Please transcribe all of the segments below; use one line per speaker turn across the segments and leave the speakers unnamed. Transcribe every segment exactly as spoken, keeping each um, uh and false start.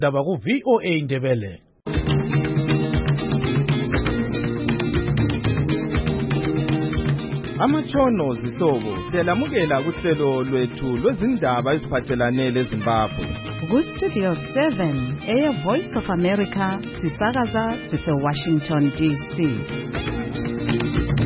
Daba ku V O A Ndebele. Amatshono zihlobo siyalamukela kuhlelo lwethu lwezindaba eziphathelane leZimbabwe.
Ku Studio seven, Air Voice of America, sisakaza sise Washington D C.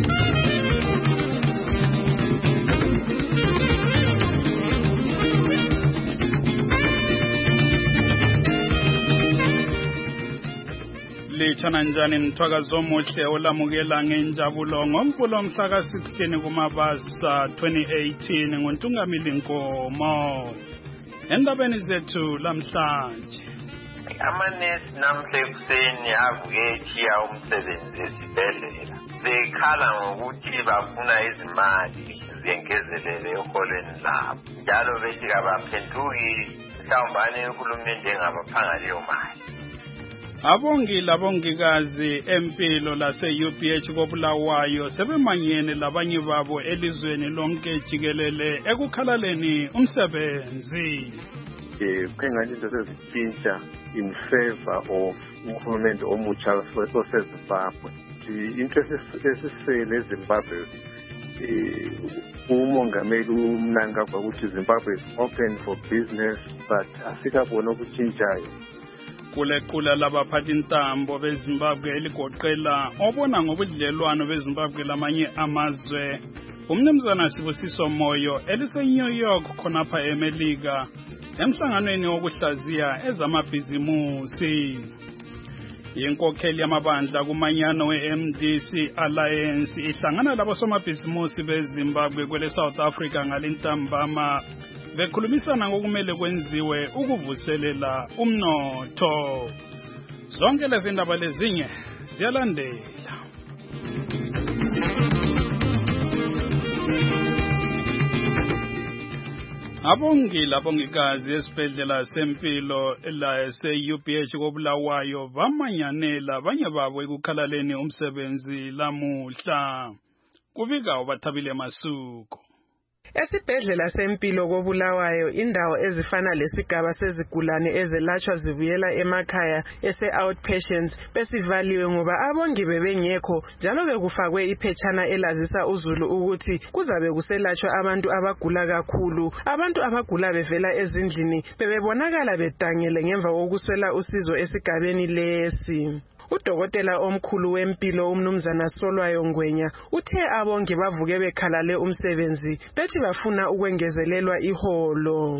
Lichana njani mthwakazo omuhle olamukela ngenjabulo ngomvulo mhla ka sixteen kuMabasa twenty eighteen ngoNtungamili Nkomo. Endabeni zethu lamhlanje.
Amanesi namhla ekuseni avuke echiya umsebenzi esibhedlela. Bekhala ngokuthi bafuna izimali zengezelele eholweni labo. Njalo bethi kabaphenduki mhlawumbe uhulumende engabaphanga leyo mali.
Abongi labongikazi empilo lase U P H koBulawayo sebemanyene labanye babo elizweni lonke jikelele ekukhalaleni umsebenzi.
Eh kwengathi izinto sezitshintsha in favor of uhulumende omutsha oseZimbabwe. Into esisele eZimbabwe eh umongameli umnanga kwakuthi Zimbabwe is open for business but asikabona ukutshintshayo.
Kulequla labaphathi intambo beZimbabwe eligoqela obona ngobudlelwano beZimbabwe lamanye amazwe. Umnumzana Sibusiso Moyo elise New York khonapha eMelika emhlanganweni wokuhlaziya ezamabhizimusi. Inkokheli yamabandla kumanyano we-M D C Alliance ihlangana labosomabhizimusi beZimbabwe kwele South Africa ngalintambama bekhulumisana ngokumele kwenziwe ukuvuselela umnotho. Zonke lezi ndaba lezinye ziyalandela. Abongi labongikazi esibhedlela sempilo la se U P H koBulawayo bamanyanela abanye babo ekukhalaleni umsebenzi lamuhla. Kubika ubathabile Masuku.
Esibhedlela sempilo koBulawayo indawo ezifana lesigaba sezigulane ezelatshwa zivuyela emakhaya ese outpatients besivaliwe ngoba abongi bebengekho njalo bekufakwe iphetshana elazisa uzulu ukuthi kuzabe kuselatshwa abantu abagula kakhulu. Abantu abagula bevela ezindlini bebebonakala bedangele ngemva kokuswela usizo esigabeni lesi. Udokotela omkhulu wempilo umnumzana Solwayo Ngwenya uthe abongi bavuke bekhalale umsebenzi bethi bafuna ukwengezelelwa iholo.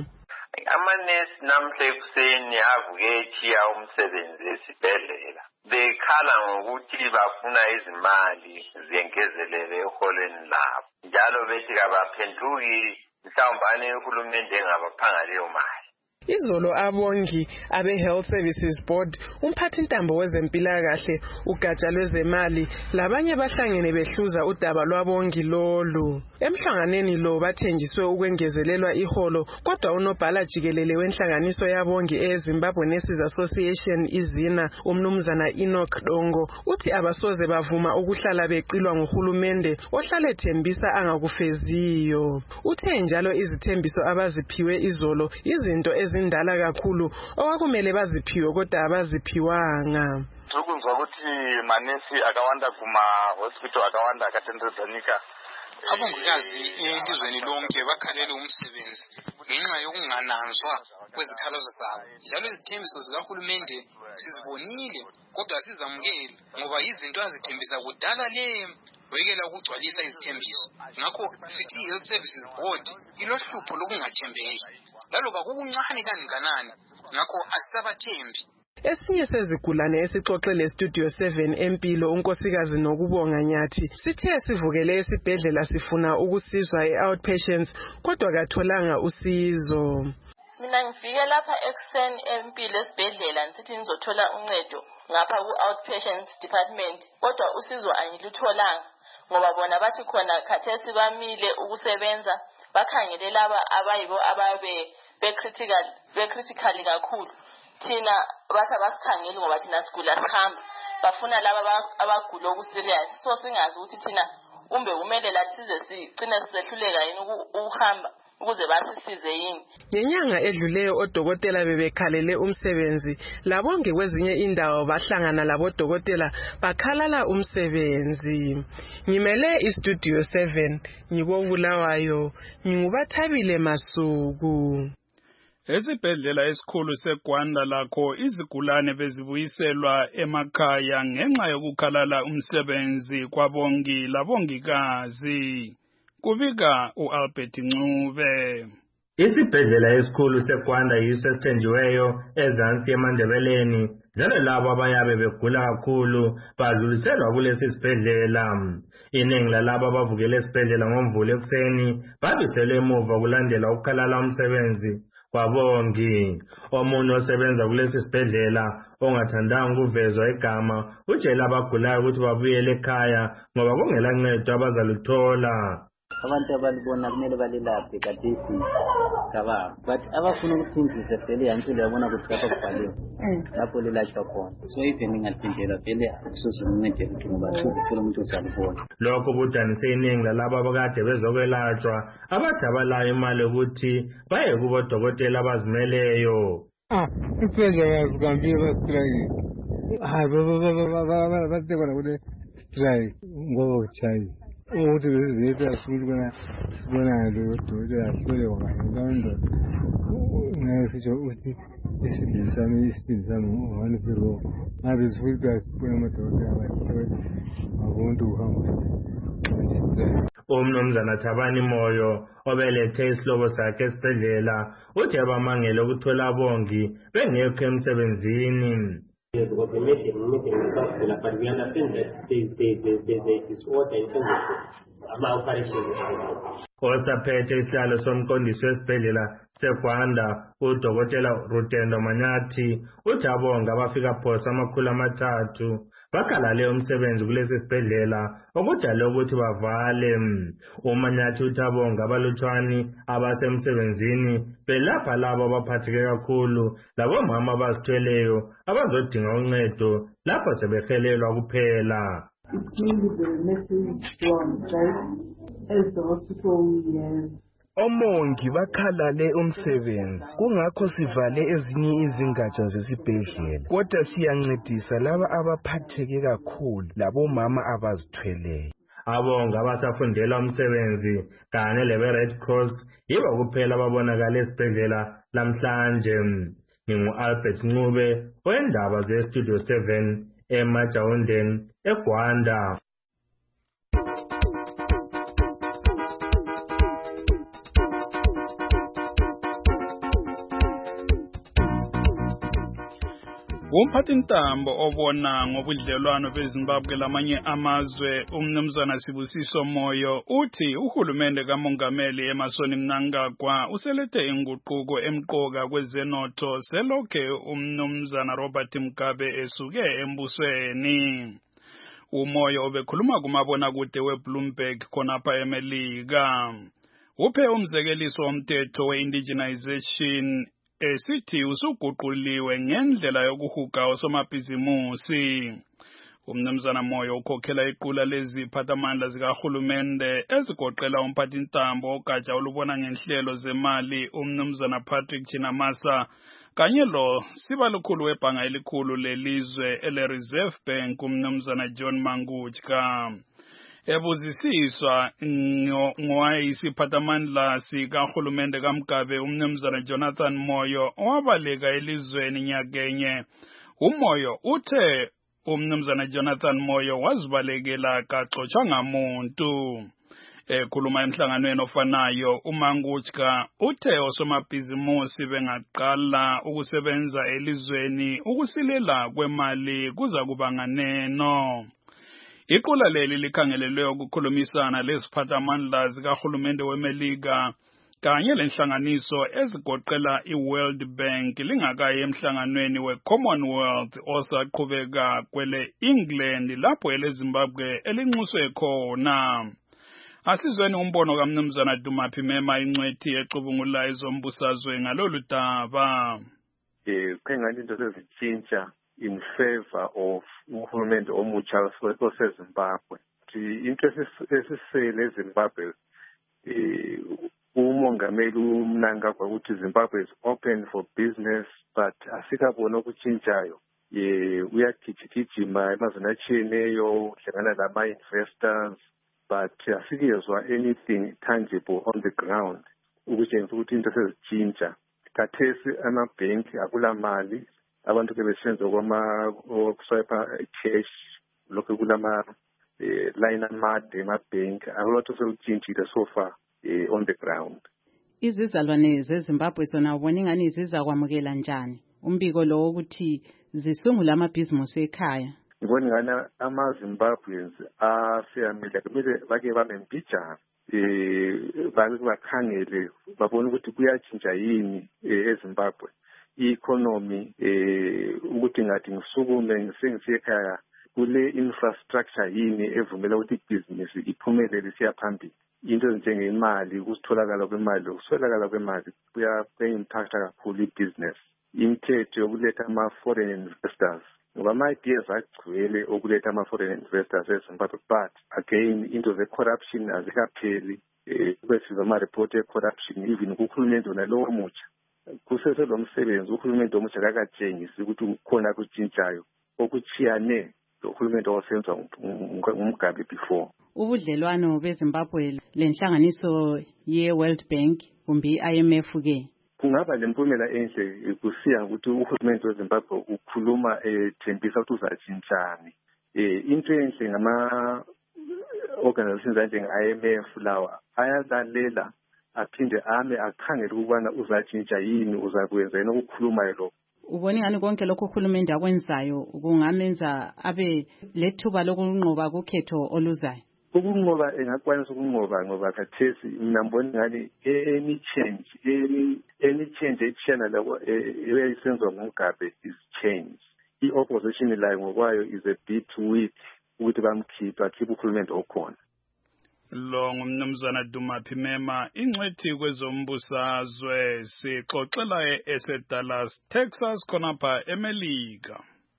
Amanesi namhla ekuseni avuke echiya umsebenzi esibhedlela. Bekhala ngokuthi bafuna izimali zengezelele eholweni labo. Njalo bethi kabaphenduki mhlawumbe uhulumende engabaphanga leyo mali.
Izolo abongi abe Health Services Board umphathi intambo wezempilakahle ugatsha lwezemali labanye bahlangene behluza udaba lwabongi lolu. Emhlanganeni lo bathenjiswe ukwengezelelwa iholo kodwa unobhala jikelele wenhlanganiso yabongi eZimbabwe Nurses Association izina umnumzana Enoch Dongo uthi abasoze bavuma ukuhlala beqilwa nguhulumende ohlale thembisa angakufeziyo. Uthe njalo izithembiso abaziphiwe izolo izinto ezindala kakhulu okwakumele baziphiwe kodwa abaziphiwanga.
Ukunzwa ukuthi manesi akawanda kuma hospital akawanda akatendezanika.
Abongikazi elizweni lonke bakhalele umsebenzi ngenxa yokungananzwa kwezikhalazo zabo. Njalo izithembiso zikahulumende sizibonile kodwa sizamukeli ngoba izinto azithembisa kudala le wekela ukugcwalisa izithembiso. Ngakho sithi Health Services Board ilohlupho lokungathembeki. Laloba kukuncane kangakanani ngakho asisabathembi.
Esinye sezigulane esixoxele Studio seven empilo unkosikazi Nokubonga Nyathi sithe sivukele esibhedlela sifuna ukusizwa e-outpatients kodwa katholanga usizo.
Mina ngifike lapha ekuseni empilo esibhedlela nsithi ngizothola uncedo ngapha ku-outpatients department kodwa usizo angilutholanga ngoba bona bathi khona khathesi bamile ukusebenza bakhangele laba abayibo ababe becritical becritically kakhulu. Thina batha basikhangeli ngoba thina sigula sihamba bafuna laba abagula okuserious so singazi ukuthi thina umbe kumele lathi size sigcine sisehluleka yini ukuhamba ukuze basisize yini.
Ngenyanga edluleyo odokotela bebekhalele umsebenzi, labonke kwezinye indawo bahlangana labodokotela bakhalala umsebenzi. Ngimele iStudio seven ngikobulawayo, ngingubathabile Masuku.
Esibhedlela esikhulu seGwanda lakho izigulane bezibuyiselwa emakhaya ngenxa yokukhalala umsebenzi kwabongi labongikazi. Kubika uAlbert Ncube.
Isibhedlela esikhulu seGwanda yiso esithenjiweyo ezansi eMandebeleni, njalo labo abayabe begula kakhulu badluliselwa kulesi sibhedlela. Iningi lalabo abavukele esibhedlela ngomvulo ekuseni babiselwe emuva kulandela ukukhalala umsebenzi kwabongi. Omunye osebenza kulesi sibhedlela ongathandanga ukuvezwa igama utshela abagulayo ukuthi babuyele ekhaya ngoba kungela ncedo abazaluthola.
Abantu abalibona kumele balilaphe kadisi kababa, but abafuna ukuthindisa vele yantsho yabona ukuthi lapha kubhaliwe lapho lelashwa khona, so even ingaphindela vele akusozuncede ukuthi ngoba sizifuna umuntu usalibona.
Lokho kudanise iningi lalabo abakade bezokwelashwa abathi abalayo imali ukuthi baye kubo dokotela abazimeleyo.
Ah, isibhedlela sikambiwe bastrike. Hayi baba batekona ukuthi strike ngoba kuchayi. Ukuthi bezizethu asibona sibona lo dokotela ahlole kwangayo ngesho ukuthi isibisami isibisami one zero ngabe sifika sibona amadokotela abahlole abantu uhamba.
Umnumzana Thabani Moyo obelethe isihlobo sakhe esibhedlela uthi abamangele ukuthola abongi bengekho emsebenzini.
Yes, what we make it, we make it in the but we understand that there's a disorder in terms of ama-operations.
Osaphethe isihlalo somqondisi wesibhedlela seGwanda udokotela Rutendo Manyathi uthi abonga abafika phosa amakhulu amathathu bakhalale umsebenzi kulesi sibhedlela okudala ukuthi bavale. uManyathi uthi abonga abalutshwani abasemsebenzini belapha labo abaphatheke kakhulu labomama abazithweleyo abazodinga uncedo lapho sebehelelwa kuphela.
It's mainly the message to on strike as the hospital has.
Omongi bakhalale umsebenzi kungakho sivale ezinye izingatsha zesibhedlela, kodwa siyancedisa laba abaphatheke kakhulu labomama abazithweleyo.
Abonga abasafundela umsebenzi kanye lebe Red Cross yibo kuphela ababonakala esibhedlela lamhlanje. Ngingu-Albert Ncube wendaba zeStudio seven eMajawundeni eGwanda.
Umphathintambo obona ngobudlelwano beZimbabwe lamanye amazwe umnumzana Sibusiso Moyo uthi uhulumende kaMongameli Emmerson Mnangagwa uselethe inguquko emqoka kwezenotho selokhe umnumzana Robert Mugabe esuke embusweni. Umoyo obekhuluma kumabona kude weBloomberg khonapha eMelika. Uphe umzekeliso womthetho we-indigenization esithi usuguquliwe ngendlela yokuhuga osomabhizimusi. Umnumzana Moyo ukhokhela iqula leziphathamandla zikahulumende ezigoqela umphathintambo ogatsha olubona ngenhlelo zemali umnumzana Patrick Chinamasa kanye lo sibalukhulu webhanga elikhulu lelizwe ele-Reserve Bank umnumzana John Mangutshka. Ebuzisiswa ngoyisiphathamandla sikahulumende kaMugabe umnumzana Jonathan Moyo owabaleka elizweni nyakenye. Umoyo uthe umnumzana Jonathan Moyo wazibalekela kaxotshwa ngamuntu. Ekhuluma emhlanganweni ofanayo uMangutshka uthe osomabhizimusi bengaqala ukusebenza elizweni ukusilela kwemali kuza kuba nganeno. Iqula leli likhangelelwe ukukhulumisana leziphathamandla zikahulumende weMelika kanye lenhlanganiso ezigoqela iWorld Bank lingakayi emhlanganweni weCommonwealth osaqhubeka kwele England lapho eleZimbabwe elinxuswe khona. Asizweni umbono kaMnumzana Dumaphi Mema incwethi ecubungula ezombusazwe ngalolu daba.
Eh kengani into sezitshintsha in favor of uhulumende omutsha oseZimbabwe. Into esisele eZimbabwe umongameli uMnangagwa ukuthi Zimbabwe is open for business, but asikabona okutshintshayo. Eh uyagijigijima emazweni atshiyeneyo uhlangana lama-investors, but asikezwa anything tangible on the ground ukutshengisa ukuthi into sezitshintsha. Khathesi amabhenki akula mali, abantu ke besenza kwama-swiper cash, lokhu kulama eh, line amade emabhenki, akulotho sekutshintshile so far eh, on the ground.
Izizalwane zeZimbabwe zona ubona ingani ziza kwamukela njani umbiko lo ukuthi zisungula amabhizinisi ekhaya?
Ngibona ngana ama-Zimbabweans aseyamile kumele bake bamempijana eh bake bakhangele babona ukuthi kuyatshintsha yini eZimbabwe i-economy eh ukuthi ngathi ngisukume ngisengisiye ekhaya kule infrastructure yini evumela ukuthi ibhizinisi iphumelele siya phambili. Into njengemali, ukusitholakala kwemali, ukuswelakala kwemali kuya-impacta kakhulu i-business. Imithetho yokuletha ama-foreign investors, ngoba ama-ideas agcwele okuletha ama-foreign investors eZimbabwe, but again into ze-corruption azikapheli. Kube siza ama-report e-corruption even kuhulumende nalowo mutsha. Kusese lo msebenzi uhulumende omutsha kakatshengisi ukuthi kukhona kutshintshayo okuchiyane uhulumende owasenza ngumgabe before.
Ubudlelwano beZimbabwe lenhlanganiso ye-World Bank kumbe i-I M F ke
kungaba lempumela enhle kusiya ukuthi uhulumende weZimbabwe ukhuluma ethembisa ukuthi uzatshintshani. Eh into enhle ngama organizations njenge-I M F lawa ayalalela aphinde ame akhangele ukubana uzatshintsha yini, uzakwenza yini ukukhuluma lo.
Ubona ngani konke lokho uhulumende akwenzayo kungamenza abe lethuba lokunqoba kukhetho oluzayo?
Ukunqoba engakwanisa ukunqoba ngoba khathesi mina ngibona ngani any change any any change echana labo eyayisenzwa nguMgabe is change. I-opposition layo ngokwayo is a bit weak ukuthi bamkhipha khipha uhulumende okhona.
Lo ngumnumzana Duma Phimema, ingcwethi kwezombusazwe, sixoxela eSdallas, Texas khonapha eMelika.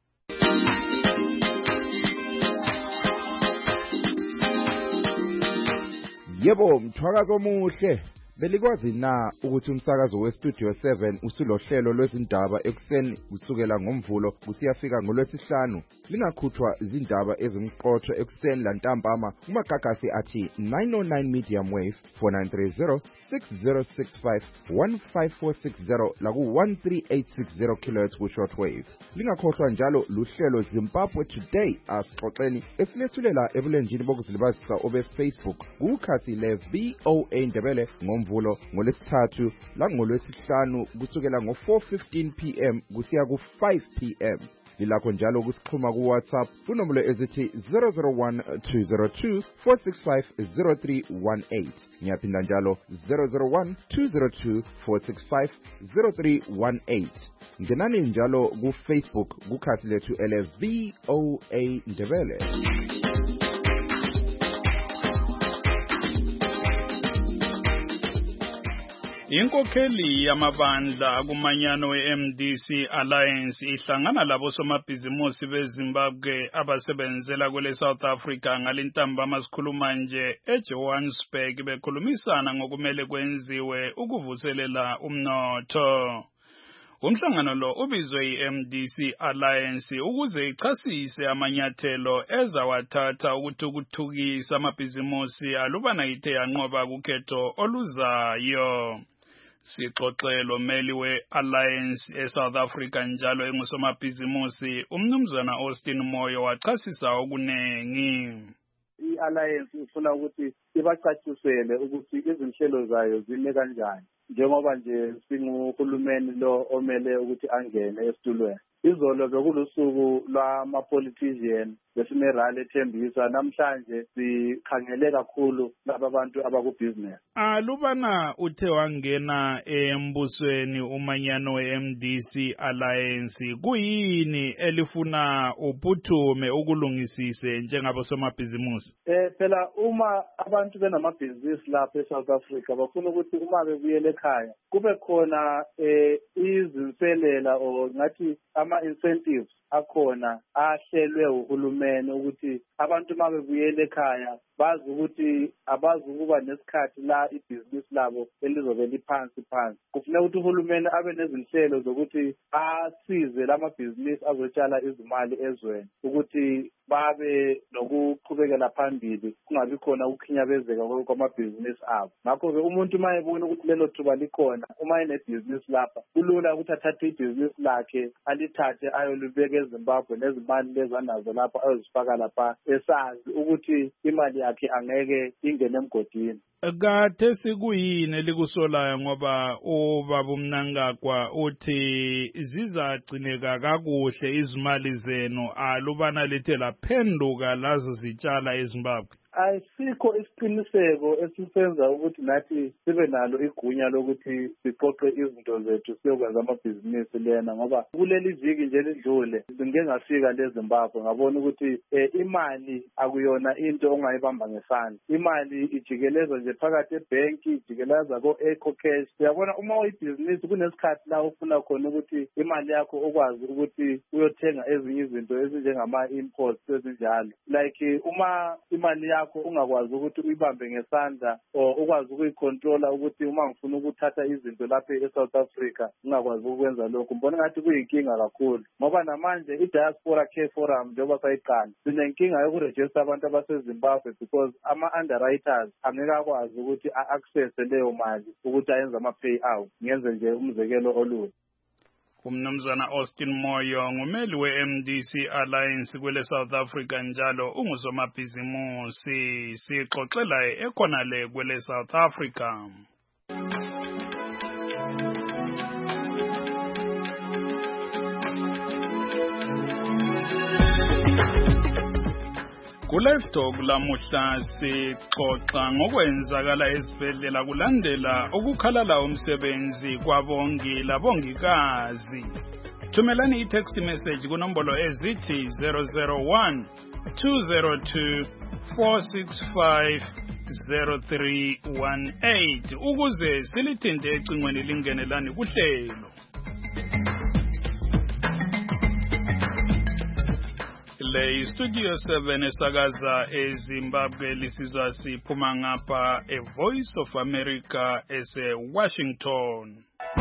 Yebo, mthwakazo omuhle. Belikwazi na ukuthi umsakazo weStudio seven usulohlelo lwezindaba ekuseni kusukela ngomvulo kusiyafika ngolwesihlanu, lingakhuthwa izindaba ezimqotho ekuseni lantambama kumagagasi athi nine oh nine medium wave four nine three zero six zero six five one five four six zero laku one three eight six zero kilohertz ku shortwave. Lingakhohlwa njalo luhlelo Zimbabwe Today asixoxeni esilethulela ebulenjini bokuzilibazisa obe Facebook kukhasi le V O A Ndebele ngomvulo ngolesithathu la ngolwesihlanu kusukela ngo four fifteen p m kusiya ku five p m Lilakho njalo kusixhuma ku WhatsApp kunombolo ezithi zero zero one two zero two four six five zero three one eight. Ngiyaphinda njalo zero zero one two zero two four six five zero three one eight. Ngenani njalo ku Facebook kukhasi lethu ele V O A Ndebele.
Inkokheli yamabandla kumanyano we-M D C Alliance ihlangana labo somabhizimusi beZimbabwe abasebenzela kwele South Africa ngalintambama sikhuluma nje eJohannesburg bekhulumisana ngokumele kwenziwe ukuvuselela umnotho. Umhlangano lo ubizwe i-M D C Alliance ukuze ichasise amanyathelo ezawathatha ukuthuthukisa amabhizimusi alubana ithe yanqoba kukhetho oluzayo. Sixoxelo meli we-Alliance eSouth Africa njalo engusomabhizimusi umnumzana Austin Moyo wachasisa okunengi.
I-Alliance ifuna ukuthi ibacacisele ukuthi izinhlelo zayo zime kanjani njengoba nje singuhulumeni lo omele ukuthi angene esitulweni. Izolo bekulusuku lwama-politician besinerali ethembisa, namhlanje sikhangele kakhulu laba bantu abakubhizinesi.
Alubana uthe wangena embusweni umanyano we-M D C Alliance, kuyini elifuna uphuthume ukulungisise njengabosomabhizimusi?
Eh phela uma abantu benamabhizinisi lapha eSouth Africa bafuna ukuthi uma bebuyele ekhaya kube khona eh izinselela o ngathi ama ama-incentives akhona ahlelwe uhulumeni ukuthi abantu uma bebuyela ekhaya bazi ukuthi abazi ukuba nesikhathi la ibhizinisi labo elizobe liphansi phansi. Kufuneka ukuthi uhulumeni abe nezinhlelo zokuthi asize lamabhizinisi azotshala izimali ezweni ukuthi babe nokuqhubekela phambili kungabi khona ukukhinyabezeka kwamabhizinisi abo. Ngakho-ke umuntu uma ebona ukuthi lelo thuba likhona, uma enebhizinisi lapha kulula ukuthi athathe ibhizinisi lakhe alithathe ayolibeka eZimbabwe nezimali lezi anazo lapha ayozifaka lapha esazi ukuthi imali yakhe angeke ingene emgodini.
Kade sikuyini elikusolayo ngoba ubaba uMnangagwa uthi zizagcineka kakuhle izimali zenu alubana lithe laphenduka lazo zitshala eZimbabwe?
Ayisikho isiqiniseko esisenza ukuthi nathi sibe nalo igunya lokuthi siqoqe izinto zethu siyokwenza amabhizinisi lena, ngoba kuleli viki nje lidlule ngike ngafika leZimbabwe ngabona ukuthi eh, imali akuyona into ongayibamba ngesandla. Imali ijikeleza nje phakathi ebhenki, ijikeleza ko-Eco Cash. Uyabona uma uyibhizinisi kunesikhathi la ufuna khona ukuthi imali yakho ukwazi ukuthi uyothenga ezinye izinto ezinjengama-imports ezinjalo, like uma imali yakho ungakwazi ukuthi uyibambe ngesandla o ukwazi ukuyicontrola ukuthi uma ngifuna ukuthatha izinto lapha eSouth Africa ungakwazi ukwenza lokho. Mbona ngathi kuyinkinga kakhulu ngoba namanje i-Diaspora Care Forum njengoba sayiqala sinenkinga yokuregister abantu abaseZimbabwe because ama-underwriters angeke akwazi ukuthi a-access leyo mali ukuthi ayenze ama-payout. Ngenze nje umzekelo olula.
Umnumzana Austin Moyo ngumeli we-M D C Alliance kwele South Africa njalo ungusomabhizimusi sixoxela ekhona le kwele South Africa. Ku-Live Talk lamuhla sixoxa ngokwenzakala esibhedlela kulandela ukukhalala umsebenzi kwabongi labongikazi. Thumelani i-text message kunombolo ezithi zero zero one two zero two four six five zero three one eight ukuze silithinte ecingweni lingenelani kuhlelo. Le Studio seven esakaza eZimbabwe lisizwa siphuma ngapha e Voice of America ese Washington.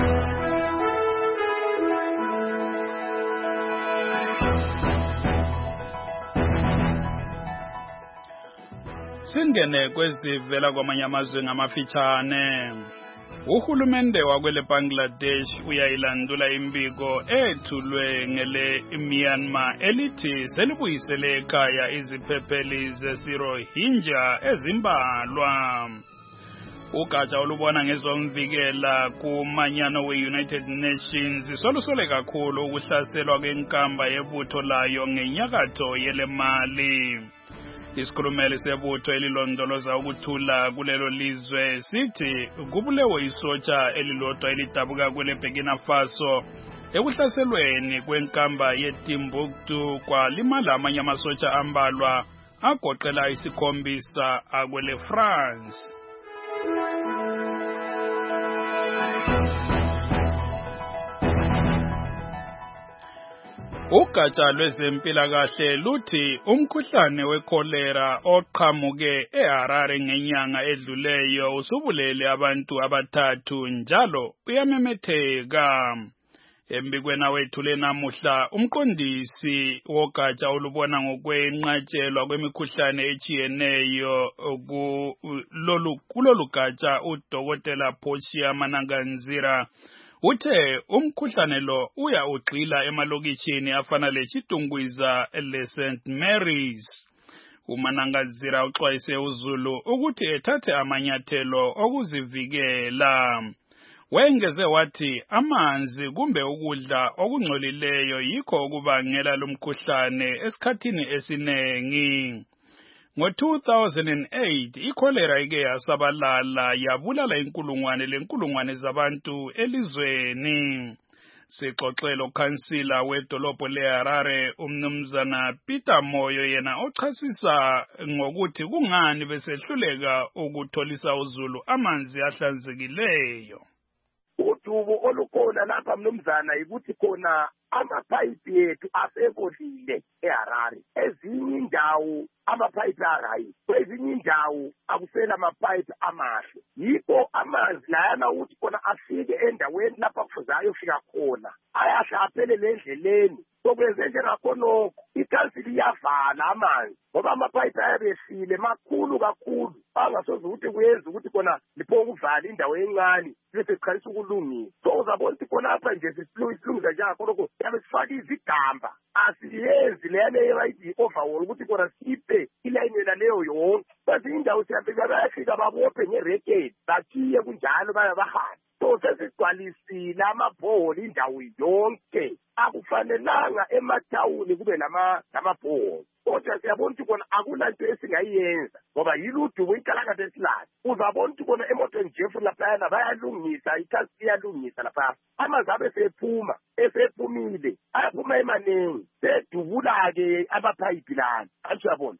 Singene kwezivela kwamanye amazwe ngamafitshane. Uhulumende wakwele Bangladesh uyayilandula imbiko ethulwe ngele Myanmar elithi selibuyisele ekhaya iziphepheli zesirohinja ezimbalwa. Ugatsha olubona ngezomvikela kumanyano we-United Nations solusole kakhulu ukuhlaselwa kwenkamba yebutho layo ngenyakatho yele Mali. Isikhulumeli sebutho elilondoloza ukuthula kulelo lizwe sithi kubulewe isotsha elilodwa elidabuka kwele Burkina Faso ekuhlaselweni kwenkamba yeTimbuktu kwalimala amanye amasotsha ambalwa agoqela isikhombisa akwele France. Ugatsha lwezempilakahle luthi umkhuhlane wekholera oqhamuke eHarare ngenyanga edluleyo usubulele abantu abathathu njalo uyamemetheka. Embikweni wethule namuhla umqondisi wogatsha olubona ngokwenqatshelwa kwemikhuhlane echiyeneyo kulolu gatsha uDokotela Portia Mananganzira uthe umkhuhlane lo uya ugxila emalokishini afana leChitungwiza leSaint Mary's. uManangazira uxwayise uZulu ukuthi ethathe amanyathelo okuzivikela. Wengeze wathi amanzi kumbe ukudla okungcolileyo yikho okubangela lumkhuhlane esikhathini esinengi. Ngo two thousand eight ikholera ike yasabalala yabulala inkulungwane lenkulungwane zabantu elizweni. Sixoxelo kansila wedolobho leHarare umnumzana Peter Moyo yena ochasisa ngokuthi kungani besehluleka ukutholisa uZulu amanzi ahlanzekileyo.
udubo olukhona lapha mnumzana yikuthi khona amapayipi ethu asebolile eHarare. Ezinye indawo amapayipi arayi, kwezinye indawo akusela amapayipi amahle. Yikho amanzi layana ukuthi khona afike endaweni lapha kufuzayo fika khona ayashaphelele endleleni. Sokwenze njengakhonokho ikhansili iyavala amanzi ngoba amapayipi ayabesile makhulu kakhulu angasoze ukuthi kuyenza ukuthi khona lipho ukuvala indawo encane bese siqalisa ukulungisa. So uzabona ukuthi khona apha nje sisilungisa njengakhonokho yabe sifaka izigamba asiyenzi leyana ebayithi overall ukuthi khona siphe ilayini leyo yonke. Kwezinye indawo siyafika bayafika babophe ngerekedi bakhiye kunjalo bayabahambe. So sesigcwalisile amabholi indawo yonke. Akufanelanga emathawuni kube nama namabholi. Kodwa siyabona ukuthi khona akulanto esingayenza ngoba yiludubo ikalakade esilala. Uzabona ukuthi khona emotweni jefu laphayana bayalungisa ikhansili iyalungisa lapha. Amanzi abe sephuma esephumile ayaphuma emanengi sedubula-ke amapayipi lana. Antsho yabona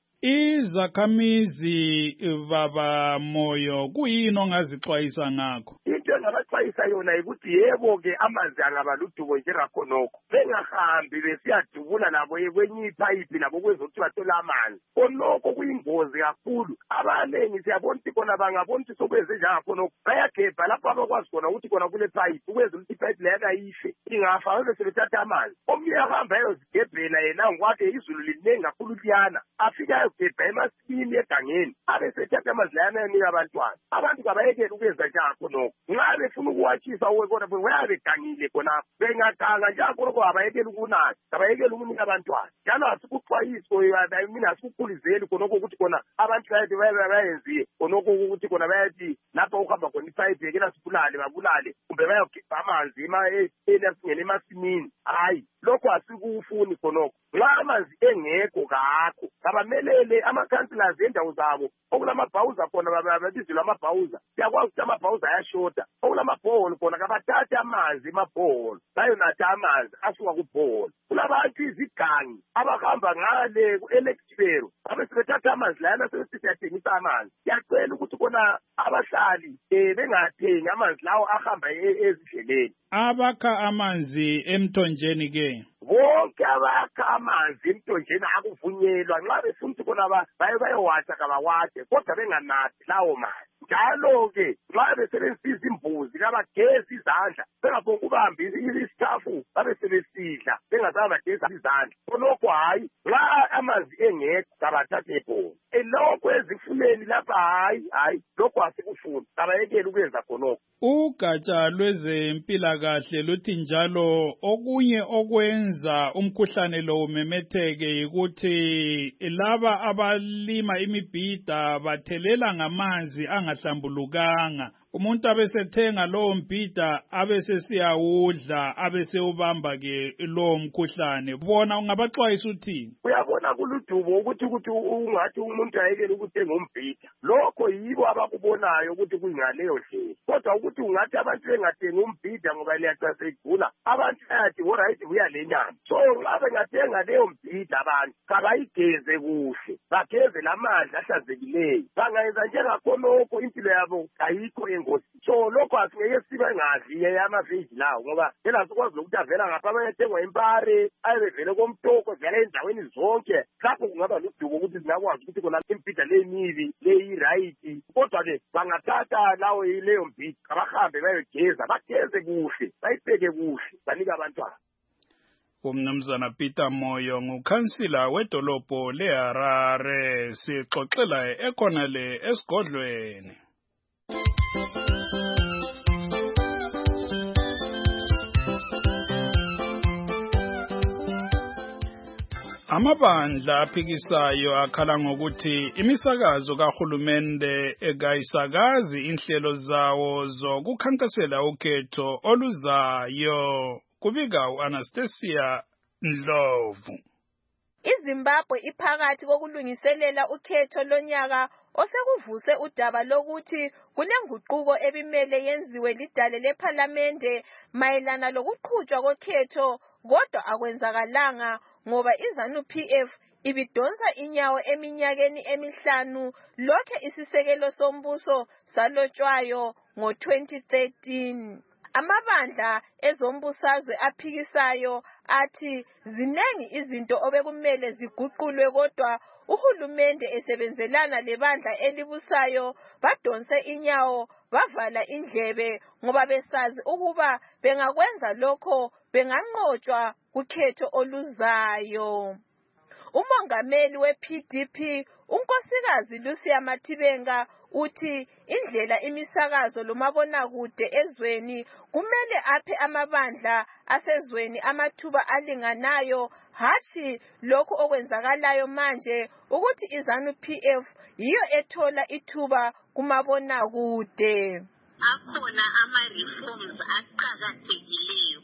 izakhamizi baba Moyo kuyini ongazixwayisa ngakho?
Into engabaxwayisa yona yikuthi yebo-ke amanzi angaba ludubo njengakhonokho bengahambi besiyadubula labo kwenye ipayipi labo kwezokuthi bathola amanzi. Khonokho kuyingozi kakhulu. Abaningi siyabona ukuthi khona bangabona ukuthi sokwenze njengakhonokho bayagebha lapho abakwazi khona ukuthi khona kule payipi ukwenza ukuthi ipayipi leyana ishe ingafa bese sebethatha amanzi. Omunye ahamba ayozigebhela yena ngokwakhe izulu liningi kakhulu liyana afika ayogebha emasimini egangeni abe sethatha amanzi layana ayonika abantwana. Abantu kabayekele ukwenza njengakhonokho nxa befuna ukuwatshisa uwekona bayabe begangile khonapho bengaganga njengakhonokho abayekele ukunatha abayekele ukunika abantwana. Njalo asikuxwayiso mina asikukhulizeli khonokho ukuthi khona abantu bayathi bayenziye khonokho ukuthi khona bayathi lapho ukuhamba khona ipayipi yekela sibulale babulale kumbe bayogebha amanzi elasingene emasimini. Hayi, lokho asikufuni khonokho. Nxa amanzi engekho kakho kabamelele amakhanselazi endawo zabo okulamabhawuza khona babizelwe amabhawuza. Siyakwazi ukuthi amabhawuza ayashoda okulamabholo khona kabathathe amanzi emabholo bayonatha amanzi asuka kubholo. Kulabantu izigangi abahamba ngale ku-electibero babe sebethatha amanzi layana sebesithi yathengisa amanzi. Siyacela ukuthi khona abahlali um bengathengi amanzi lawo ahamba ezindleleni.
Abakha amanzi emthonjeni ke
bonke abakha amanzi emthonjeni akuvunyelwa nxa befuna ukuthi khona baye bayowatha kabawathe kodwa benganathi lawo manzi. Njalo-ke nxa besebenzisa imbuzi kabagezi izandla bengabonga ubamba isitafu babe sebesidla bengazange bageza izandla. Khonokho hayi nxa amanzi engekho kabathathe bona elokho ezifuleni lapha hayi hayi lokho asikufuni kabayekele ukwenza khonokho.
Ugatsha lwezempilakahle luthi njalo okunye okwenza umkhuhlane lo umemetheke ukuthi laba abalima imibhida bathelela ngamanzi angahlambulukanga. Umuntu abesethenga lowo mbhida abesesiyawudla abesewubamba ke lowo mkhuhlane. Bona ungabaxwayisa uthini?
Uyabona kuludubo ukuthi ukuthi ungathi umuntu ayekele ukuthenga umbhida. Lokho yibo abakubonayo ukuthi kuyingaleyo ndlela. Kodwa ukuthi ungathi abantu bengathenga umbhida ngoba liyacaca igula abantu bayathi alright buya lenyama. So nxa bengathenga leyo mbhida abantu kabayigeze kuhle bageze lamanzi ahlanzekileyo. Bangayenza njengakhonokho impilo yabo ayikho engozi. So lokho asingeke sibe ngadli amaveji lawo ngoba phela sikwazi ukuthi avela ngapha amayethengwa impare ayebevele komtoko vele endaweni zonke. Lapho kungaba ludubo ukuthi singakwazi ukuthi khona impida lemibi leyi-right. Kodwa-ke bangathatha lawo leyo mbhida abahambe bayogeza bageze kuhle bayibheke kuhle banike abantwana.
Umnumzana Peter Moyo ngukhansila wedolobho leHarare sixoxela ekhonale esigodlweni. Amabandla aphikisayo akhala ngokuthi imisakazo kahulumende ekayisakazi inhlelo zawo zokukhankasela ukhetho oluzayo. Kubika u-Anastasia Ndlovu.
iZimbabwe iphakathi kokulungiselela ukhetho lonyaka osekuvuse udaba lokuthi kunenguquko ebimele yenziwe lidale lephalamende mayelana lokuqhutshwa kokhetho kodwa akwenzakalanga ngoba iZANU-P F ibidonsa inyawo eminyakeni emihlanu lokhe isisekelo sombuso salotshwayo ngo twenty thirteen. Amabandla ezombusazwe aphikisayo athi zinengi izinto obekumele ziguqulwe kodwa uhulumende esebenzelana lebandla elibusayo badonse inyawo bavala indlebe ngoba besazi ukuba bengakwenza lokho benganqotshwa kukhetho oluzayo. Umongameli we-P D P unkosikazi Lucia Matibenga uthi indlela imisakazo lomabonakude ezweni kumele aphe amabandla asezweni amathuba alinganayo hathi lokhu okwenzakalayo manje ukuthi iZANU P F yiyo ethola ithuba kumabonakude.
Akhona ama-reforms aqhakathekileyo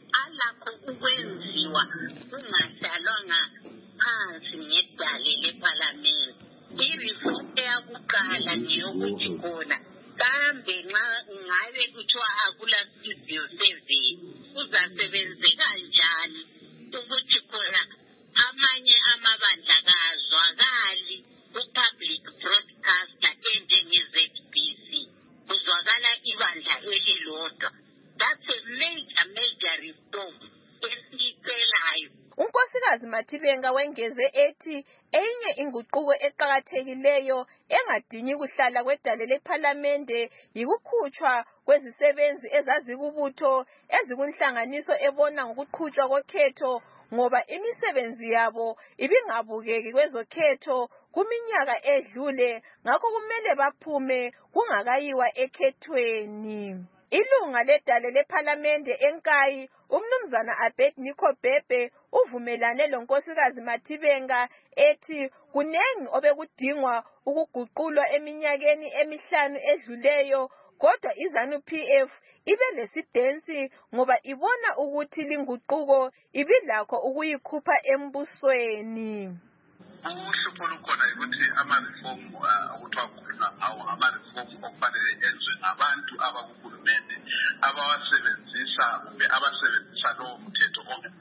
alakho ukwenziwa kungadlalwanga phansi ngedale lePhalamende. I-reform eyakuqala niyokuthi khona kambe nxa ngabe kuthiwa akula studio seven kuzasebenzeka njani ukuthi khona amanye amabandla kazwakali ku-public broadcaster enjenge-Z B C kuzwakala ibandla elilodwa. That's a major major reform esiyicelayo.
Unkosikazi Matibenga wengeze ethi enye inguquko eqhakathekileyo engadinyi kuhlala kwedale lePhalamende yikukhutshwa kwezisebenzi ezazikubutho ezikunhlanganiso ebona ngokuqhutshwa kokhetho ngoba imisebenzi yabo ibingabukeki kwezokhetho kuminyaka edlule ngakho kumele baphume kungakayiwa ekhethweni. Ilunga ledale lePhalamende enkayi umnumzana Abednego Bhebhe uvumelane lonkosikazi Matibenga ethi kunengi obekudingwa ukuguqulwa eminyakeni emihlanu edluleyo kodwa iZANU P F ibe lesidensi ngoba ibona ukuthi linguquko ibilakho ukuyikhupha embusweni.
Uhlupho lukhona ukuthi ama-reform okuthiwa kukhulunywa ngawo ama-reform okufanele enzwe ngabantu abakuhulumende abawasebenzisa kumbe abasebenzisa lowo mthetho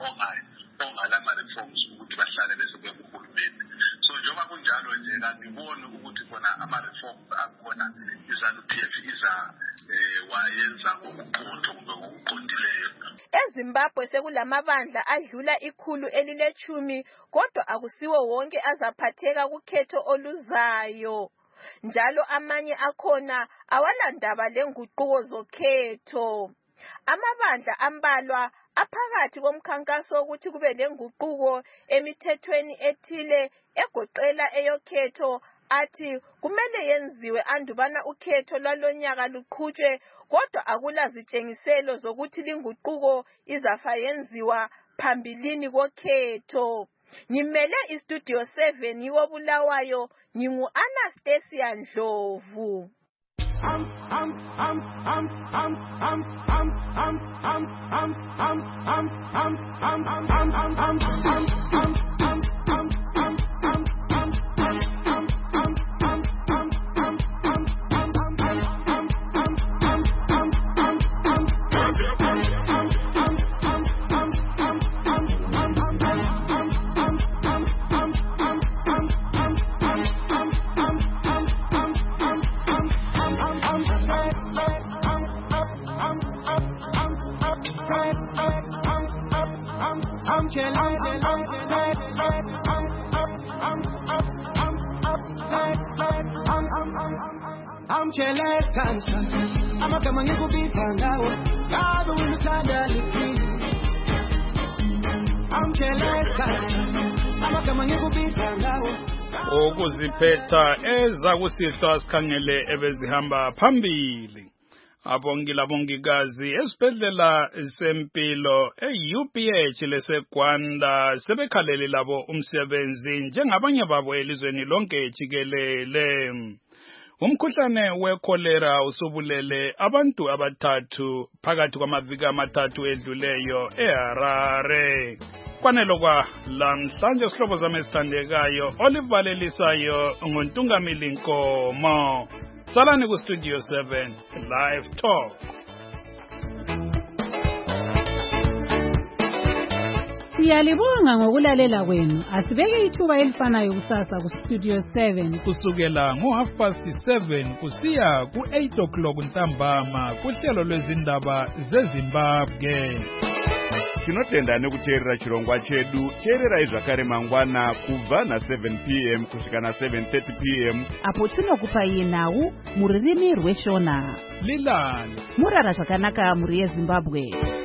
ongala ama-reforms ukuthi bahlale besekuhulumende. So njengoba kunjalo nje kaniboni ukuthi khona ama-reforms akhona iZANU P F iza wayenza ngokuqotho kumbe ngokuqondileyo.
EZimbabwe sekulamabandla adlula ikhulu elilechumi kodwa akusiwo wonke azaphatheka kukhetho oluzayo. Njalo amanye akhona awalandaba lenguquko zokhetho. Amabandla ambalwa aphakathi komkhankaso ukuthi kube lenguquko emithethweni ethile egoqela eyokhetho athi kumele yenziwe andubana ukhetho lwalonyaka luqhutshwe kodwa akula zitshengiselo zokuthi linguquko izafa yenziwa phambilini kokhetho. Ngimele iStudio seven yiwo Bulawayo ngingu Anastasia Ndlovu.
Ukuziphetha ezakusihlwa sikhangele ebezihamba phambili. Abongi labongikazi esibhedlela sempilo e-U P H leseGwanda sebekhalele labo umsebenzi njengabanye babo elizweni lonke jikelele. Umkhuhlane wekholera usubulele abantu abathathu phakathi kwamaviki amathathu edluleyo eHarare. Kwanelo kwa lamhlanje sihlobo zami esithandekayo olivalelisayo ngontungamili Nkomo. Salani ku Studio seven Live Talk.
Siyalibonga ngokulalela kwenu. Asibeke ithuba elifanayo kusasa ku Studio seven
kusukela ngo half past seven kusiya ku eight o'clock ntambama kuhlelo lwezindaba zeZimbabwe.
Tinotenda nekuteerera chirongwa chedu. Teererai zvakare mangwana kubva na seven p m kusvika na seven thirty p m
apo tinokupa yenhau mururimi rweshona.
Lilani
murara zvakanaka muri yeZimbabwe.